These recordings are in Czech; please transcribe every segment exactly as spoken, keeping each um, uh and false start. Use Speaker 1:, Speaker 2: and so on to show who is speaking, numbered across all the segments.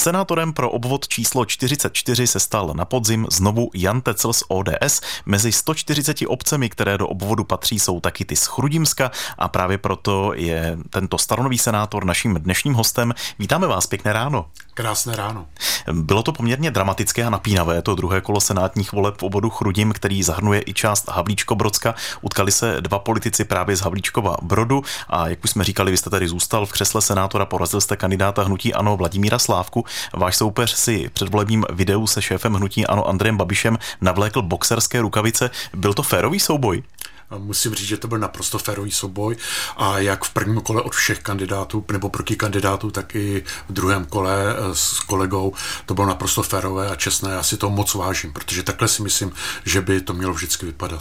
Speaker 1: Senátorem pro obvod číslo čtyřicet čtyři se stal na podzim znovu Jan Tecl z O D S. Mezi sto čtyřiceti obcemi, které do obvodu patří, jsou taky ty z Chrudimska a právě proto je tento staronový senátor naším dnešním hostem. Vítáme vás, pěkné ráno.
Speaker 2: Krásné ráno.
Speaker 1: Bylo to poměrně dramatické a napínavé, to druhé kolo senátních voleb v obvodu Chrudim, který zahrnuje i část Havlíčko-Brodska. Utkali se dva politici právě z Havlíčkova Brodu a jak už jsme říkali, vy jste tady zůstal v křesle senátora, porazil jste kandidáta hnutí ANO Vladimíra Slávku. Váš soupeř si v předvolebním videu se šéfem hnutí ANO Andrejem Babišem navlékl boxerské rukavice. Byl to férový souboj?
Speaker 2: Musím říct, že to byl naprosto férový souboj a jak v prvním kole od všech kandidátů nebo proti kandidátů, tak i v druhém kole s kolegou to bylo naprosto férové a čestné. Já si to moc vážím, protože takhle si myslím, že by to mělo vždycky vypadat.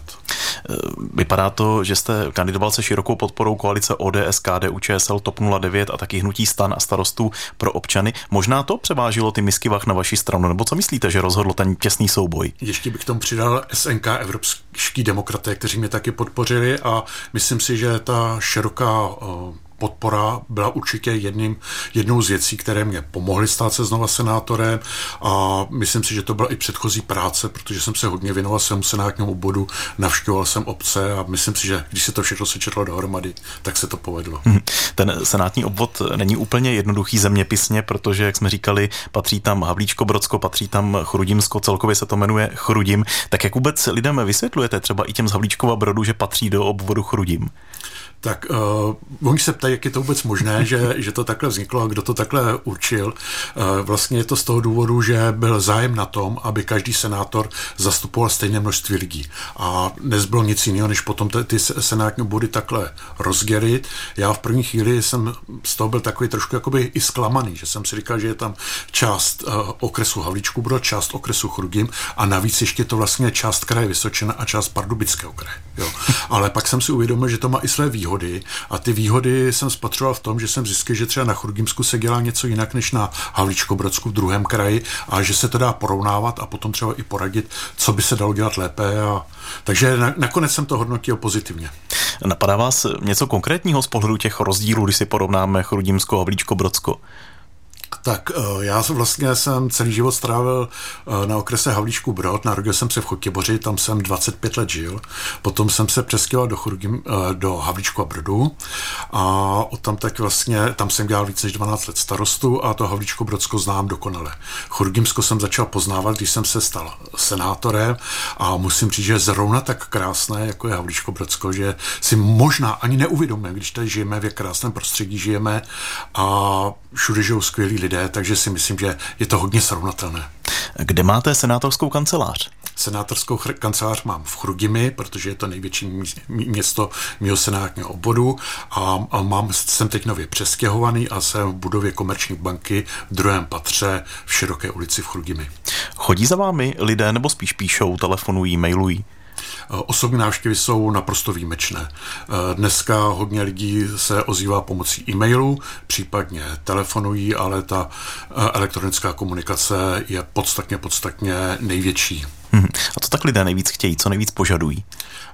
Speaker 1: Vypadá to, že jste kandidoval se širokou podporou koalice O D S, K D U Č S L, TOP nula devět a taky hnutí STAN a Starostů pro občany. Možná to převážilo ty misky vah na vaši stranu, nebo co myslíte, že rozhodlo ten těsný souboj? Ještě
Speaker 2: bych k tomu přidal S N K, Evropští demokraté, kteří mě taky podpořili a myslím si, že ta široká podpora byla určitě jedním, jednou z věcí, které mě pomohly stát se znova senátorem a myslím si, že to byla i předchozí práce, protože jsem se hodně věnoval svému senátnímu obvodu, navštěvoval jsem obce a myslím si, že když se to všechno sečetlo dohromady, tak se to povedlo.
Speaker 1: Ten senátní obvod není úplně jednoduchý zeměpisně, protože, jak jsme říkali, patří tam Havlíčko-Brodsko, patří tam Chrudimsko, celkově se to jmenuje Chrudim. Tak jak vůbec lidem vysvětlujete třeba i těm z Havlíčkova Brodu, že patří do obvodu Chrudim?
Speaker 2: Tak uh, oni se ptají, jak je to vůbec možné, že, že to takhle vzniklo a kdo to takhle určil. Uh, vlastně je to z toho důvodu, že byl zájem na tom, aby každý senátor zastupoval stejné množství lidí. A nezbylo nic jiného, než potom ty, ty senátní obvody takhle rozdělit. Já v první chvíli jsem z toho byl takový trošku jakoby i zklamaný, že jsem si říkal, že je tam část uh, okresu Havlíčku Brod, část okresu Chrudim a navíc ještě to vlastně část kraje Vysočina a část Pardubického kraje. Jo. Ale pak jsem si uvědomil, že to má i své výhody. A ty výhody jsem spatřoval v tom, že jsem zjistil, že třeba na Chrudimsku se dělá něco jinak než na Havlíčko-Brodsku v druhém kraji a že se to dá porovnávat a potom třeba i poradit, co by se dalo dělat lépe. A... Takže na, nakonec jsem to hodnotil pozitivně.
Speaker 1: Napadá vás něco konkrétního z pohledu těch rozdílů, když si porovnáme Chrudimsko a Havlíčko-Brodsko?
Speaker 2: Tak já vlastně jsem celý život strávil na okrese Havlíčku Brod, narodil jsem se v Chotěboři, tam jsem dvacet pět let žil, potom jsem se přestěhoval do, Chrudim, do Havlíčku a Brodu a odtam tak vlastně, tam jsem dělal víc než dvanáct let starostu a to Havlíčko Brodsko znám dokonale. Chudimsko jsem začal poznávat, když jsem se stal senátorem a musím říct, že je zrovna tak krásné, jako je Havlíčko Brodsko, že si možná ani neuvědomíme, když tady žijeme v krásném prostředí, žijeme a všude žijou skvělí lidé, takže si myslím, že je to hodně srovnatelné.
Speaker 1: Kde máte senátorskou kancelář?
Speaker 2: Senátorskou chr- kancelář mám v Chrudimi, protože je to největší město mého senátního obvodu a, a mám, jsem teď nově přestěhovaný a jsem v budově Komerční banky v druhém patře v Široké ulici v Chrudimi.
Speaker 1: Chodí za vámi lidé nebo spíš píšou, telefonují, mailují?
Speaker 2: Osobní návštěvy jsou naprosto výjimečné. Dneska hodně lidí se ozývá pomocí e-mailu, případně telefonují, ale ta elektronická komunikace je podstatně, podstatně největší.
Speaker 1: Hmm. A co tak lidé nejvíc chtějí, co nejvíc požadují?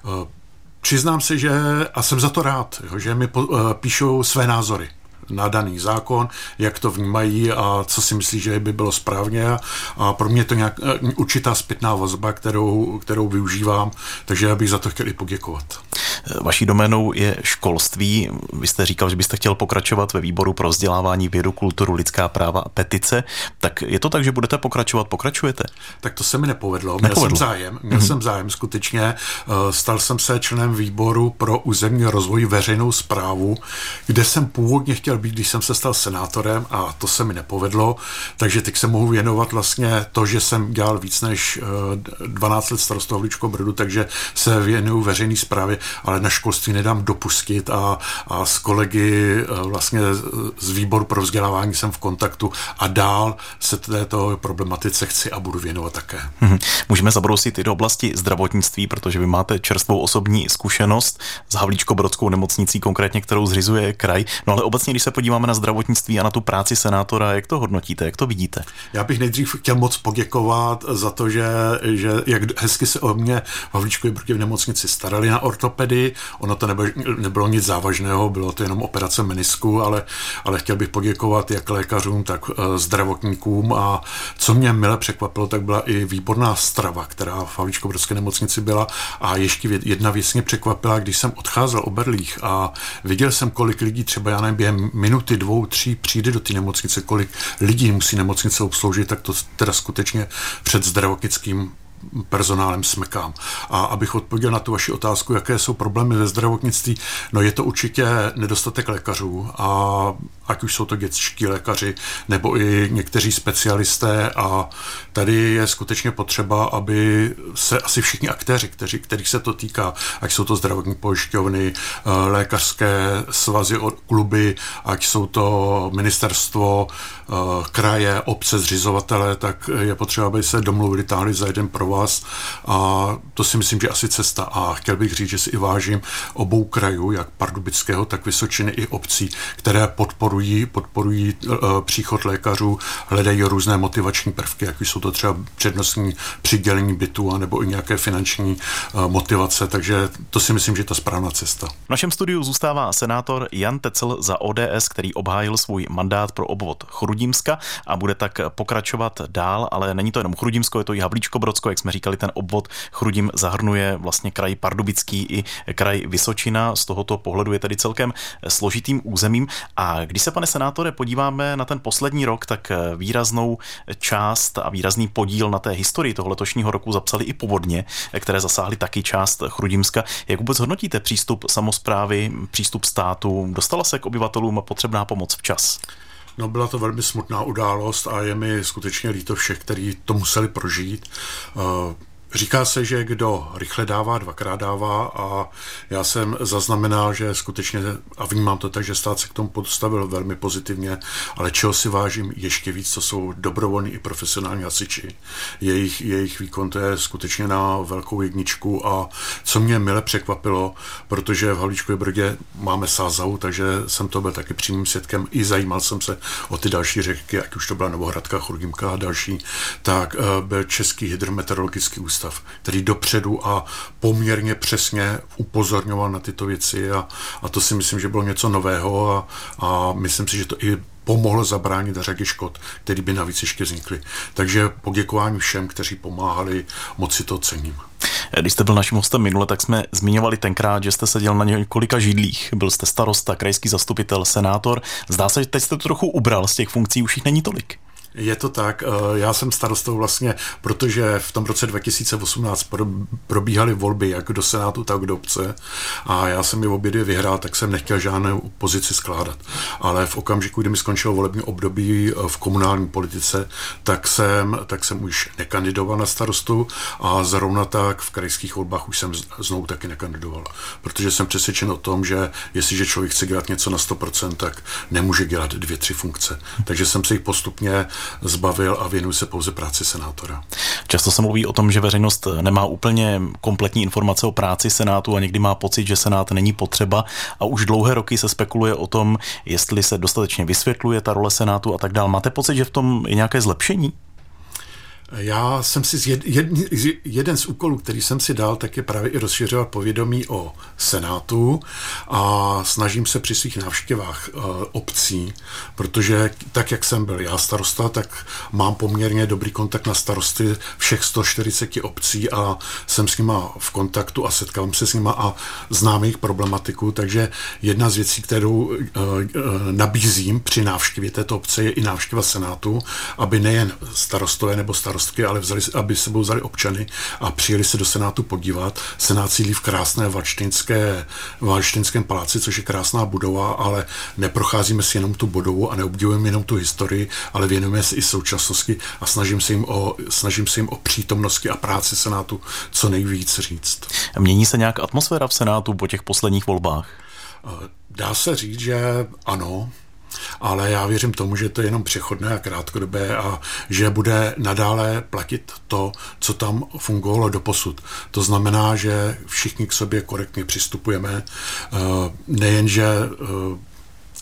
Speaker 2: Přiznám se, že a jsem za to rád, že mi píšou své názory na daný zákon, jak to vnímají a co si myslí, že by bylo správně a pro mě je to nějak, určitá zpětná vazba, kterou, kterou využívám, takže já bych za to chtěl i poděkovat.
Speaker 1: Vaší doménou je školství. Vy jste říkal, že byste chtěl pokračovat ve výboru pro vzdělávání, vědu, kulturu, lidská práva a petice. Tak je to tak, že budete pokračovat? Pokračujete?
Speaker 2: Tak to se mi nepovedlo. Měl nepovedlo. jsem zájem. Měl mm-hmm. jsem zájem skutečně. Stal jsem se členem výboru pro územní rozvoj, veřejnou správu, kde jsem původně chtěl být, když jsem se stal senátorem a to se mi nepovedlo. Takže teď se mohu věnovat vlastně to, že jsem dělal víc než dvanáct let starostu Havlíčkova Brodu, takže se věnuju veřejné správě, ale na školství nedám dopustit a, a s kolegy vlastně z výboru pro vzdělávání jsem v kontaktu a dál se této problematice chci a budu věnovat také.
Speaker 1: Hmm. Můžeme zabrousit i do oblasti zdravotnictví, protože vy máte čerstvou osobní zkušenost s Havlíčko-Brodskou nemocnicí, konkrétně kterou zřizuje kraj. No ale obecně, když se podíváme na zdravotnictví a na tu práci senátora, jak to hodnotíte, jak to vidíte?
Speaker 2: Já bych nejdřív chtěl moc poděkovat za to, že, že jak hezky se o mě v Havlíčkově Brodě v nemocnici starali na ortopedii tady, ono to nebylo, nebylo nic závažného, bylo to jenom operace menisku, ale, ale chtěl bych poděkovat jak lékařům, tak zdravotníkům a co mě mile překvapilo, tak byla i výborná strava, která v Havlíčkobrodské nemocnici byla a ještě jedna věc mě překvapila, když jsem odcházel o berlích a viděl jsem, kolik lidí třeba, já nevím, během minuty, dvou, tří přijde do té nemocnice, kolik lidí musí nemocnice obsloužit, tak to teda skutečně před zdravotnickým personálem smekám. A abych odpověděl na tu vaši otázku, jaké jsou problémy ve zdravotnictví, no je to určitě nedostatek lékařů a ať už jsou to dětští lékaři nebo i někteří specialisté a tady je skutečně potřeba, aby se asi všichni aktéři, kteří, kterých se to týká, ať jsou to zdravotní pojišťovny, lékařské svazy, kluby, ať jsou to ministerstvo, kraje, obce, zřizovatele, tak je potřeba, aby se domluvili, táhli za jeden pro vás a to si myslím, že je asi cesta a chtěl bych říct, že si i vážím obou krajů, jak Pardubického, tak Vysočiny i obcí, které podporují, podporují uh, příchod lékařů, hledají různé motivační prvky, jak jsou to třeba přednostní přidělení bytu nebo i nějaké finanční uh, motivace, takže to si myslím, že je ta správná cesta.
Speaker 1: V našem studiu zůstává senátor Jan Tecl za O D S, který obhájil svůj mandát pro obvod Chrudimska a bude tak pokračovat dál, ale není to jenom Chrudimsko, je to i Havlíčkobrodsko, jak jsme říkali, ten obvod Chrudim zahrnuje vlastně kraj Pardubický i kraj Vysočina. Z tohoto pohledu je tedy celkem složitým územím. A když se, pane senátore, podíváme na ten poslední rok, tak výraznou část a výrazný podíl na té historii toho letošního roku zapsali i povodně, které zasáhly taky část Chrudimska. Jak vůbec hodnotíte přístup samosprávy, přístup státu? Dostala se k obyvatelům potřebná pomoc včas?
Speaker 2: No, byla to velmi smutná událost a je mi skutečně líto všech, kteří to museli prožít. Říká se, že kdo rychle dává, dvakrát dává a já jsem zaznamenal, že skutečně, a vnímám to tak, že stát se k tomu postavil velmi pozitivně, ale čeho si vážím ještě víc, to jsou dobrovolní i profesionální hasiči. Jejich, jejich výkon to je skutečně na velkou jedničku a co mě mile překvapilo, protože v Havlíčkově Brodě máme Sázahu, takže jsem to byl taky přímým svědkem i zajímal jsem se o ty další řeky, ať už to byla Novohradka, Chrudimka a další, tak byl Český hydrometeorologický ústav, který dopředu a poměrně přesně upozorňoval na tyto věci a, a to si myslím, že bylo něco nového a, a myslím si, že to i pomohlo zabránit řadě škod, které by navíc ještě vznikly. Takže poděkování všem, kteří pomáhali, moc si to cením.
Speaker 1: Když jste byl naším hostem minule, tak jsme zmiňovali tenkrát, že jste seděl na několika židlích. Byl jste starosta, krajský zastupitel, senátor. Zdá se, že teď jste to trochu ubral, z těch funkcí už jich není tolik.
Speaker 2: Je to tak, já jsem starostou vlastně, protože v tom roce dva tisíce osmnáct probíhaly volby jak do senátu, tak do obce a já jsem je obě dvě vyhrál, tak jsem nechtěl žádnou pozici skládat. Ale v okamžiku, kdy mi skončilo volební období v komunální politice, tak jsem, tak jsem už nekandidoval na starostu a zrovna tak v krajských volbách už jsem znovu taky nekandidoval. Protože jsem přesvědčen o tom, že jestliže člověk chce dělat něco na sto procent, tak nemůže dělat dvě, tři funkce. Takže jsem se jich postupně zbavil a věnuji se pouze práci senátora.
Speaker 1: Často se mluví o tom, že veřejnost nemá úplně kompletní informace o práci senátu a někdy má pocit, že senát není potřeba a už dlouhé roky se spekuluje o tom, jestli se dostatečně vysvětluje ta role senátu a tak dál. Máte pocit, že v tom je nějaké zlepšení?
Speaker 2: Já jsem si jed, jed, jeden z úkolů, který jsem si dal, tak je právě i rozšiřovat povědomí o senátu a snažím se při svých návštěvách uh, obcí, protože tak, jak jsem byl já starosta, tak mám poměrně dobrý kontakt na starosty všech sto čtyřicet obcí a jsem s nima v kontaktu a setkávám se s nima a znám jejich problematiku, takže jedna z věcí, kterou uh, uh, nabízím při návštěvě této obce, je i návštěva senátu, aby nejen starostové nebo starostové ale vzali, aby sebou vzali občany a přijeli se do senátu podívat. Senát sídlí v krásné Valštejnské, Valštejnském paláci, což je krásná budova, ale neprocházíme si jenom tu budovu a neobdivujeme jenom tu historii, ale věnujeme se i současnosti a snažím se jim o, snažím se jim o přítomnosti a práci senátu co nejvíc říct.
Speaker 1: Mění se nějak atmosféra v senátu po těch posledních volbách?
Speaker 2: Dá se říct, že ano, ale já věřím tomu, že to je jenom přechodné a krátkodobé a že bude nadále platit to, co tam fungovalo doposud. To znamená, že všichni k sobě korektně přistupujeme, nejen, že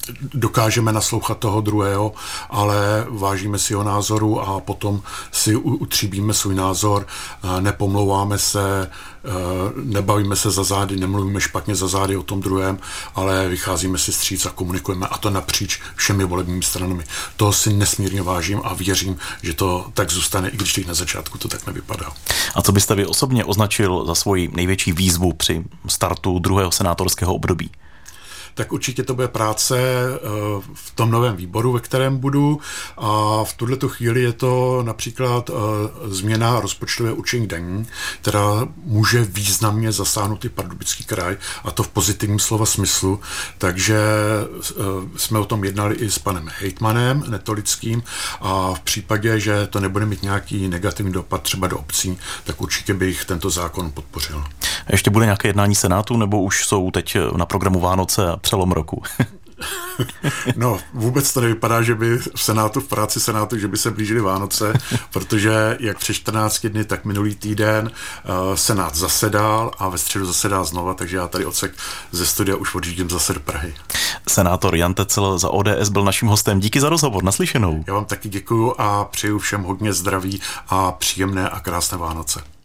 Speaker 2: dokážeme naslouchat toho druhého, ale vážíme si jeho názoru a potom si utříbíme svůj názor, nepomlouváme se, nebavíme se za zády, nemluvíme špatně za zády o tom druhém, ale vycházíme si vstříc a komunikujeme, a to napříč všemi volebními stranami. To si nesmírně vážím a věřím, že to tak zůstane, i když teď na začátku to tak nevypadá.
Speaker 1: A co byste vy osobně označil za svoji největší výzvu při startu druhého senátorského období?
Speaker 2: Tak určitě to bude práce v tom novém výboru, ve kterém budu, a v tuhletu chvíli je to například změna rozpočtové určení daní, která může významně zasáhnout i Pardubický kraj, a to v pozitivním slova smyslu, takže jsme o tom jednali i s panem hejtmanem Netolickým, a v případě, že to nebude mít nějaký negativní dopad třeba do obcí, tak určitě bych tento zákon podpořil.
Speaker 1: Ještě bude nějaké jednání Senátu, nebo už jsou teď na programu Vánoce a přelom roku?
Speaker 2: No, vůbec to nevypadá, že by v Senátu, v práci Senátu, že by se blížily Vánoce, protože jak před čtrnácti dny, tak minulý týden uh, Senát zasedal a ve středu zasedá znova, takže já tady odsek ze studia už odjíždím zase do Prahy.
Speaker 1: Senátor Jan Tecl za O D S byl naším hostem. Díky za rozhovor, naslyšenou.
Speaker 2: Já vám taky děkuju a přeju všem hodně zdraví a příjemné a krásné Vánoce.